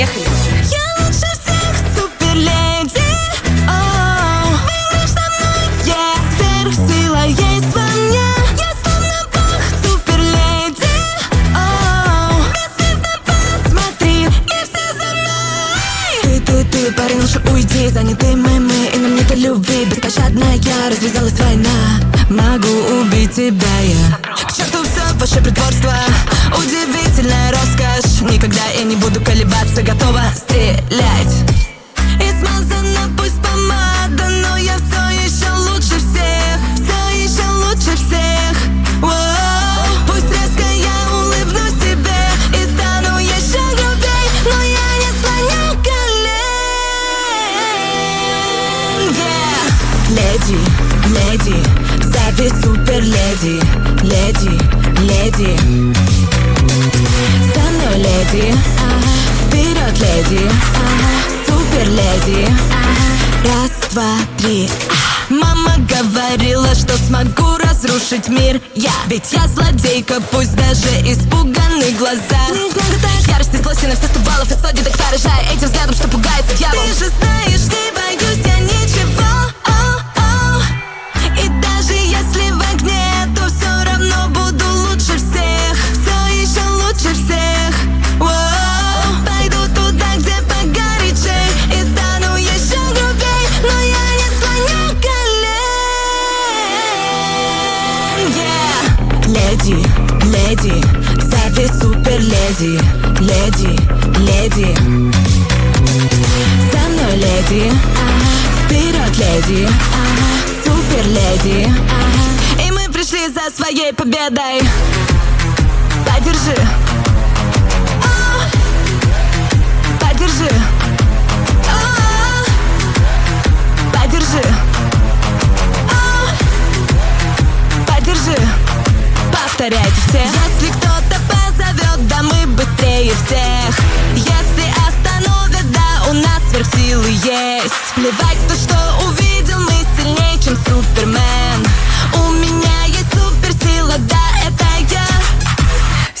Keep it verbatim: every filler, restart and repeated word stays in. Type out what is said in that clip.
Я лучше всех, суперледи. Оу, выиграешь со мной, yeah. Сверхсила есть во мне. Я словно бог, суперледи. Оу, бессмертно посмотри, и все за мной. Ты, ты, ты, парень, лучше уйди. Заняты мы, мы, и нам нет любви. Беспощадная, развязалась война. Могу убить тебя я. К черту все ваше притворство. Удивительная роскошь. Никогда я не буду колебаться. Готова стрелять. И смазана пусть помада, но я все еще лучше всех. Все еще лучше всех. Воу. Пусть резко я улыбнусь тебе и стану еще грубей, но я не слоню колен. Yeah. Леди, леди, зови суперледи. Леди, леди, со мной леди, ага. Вперед, леди, ага. Суперледи, ага. Раз, два, три, ага. Мама говорила, что смогу разрушить мир я. Ведь я злодейка, пусть даже испуганы глаза. Ярость и злость на все сто баллов. И сотни так поражая этим взглядом, что пугается дьявол. Ты же знаешь, не боюсь я ничего. И даже если в огне, то все равно буду лучше всех. Все еще лучше всех. Воу. Пойду туда, где погорячей, и стану еще грубей, но я не слоню колен. Yeah. Леди, леди, зови суперледи. Леди, леди, со мной леди, ага. Вперед, леди, ага. Суперледи, ага. И мы пришли за своей победой. Подержи, о, подержи, о, подержи, о, подержи. Повторяйте все. Если кто-то позовет, да мы быстрее всех.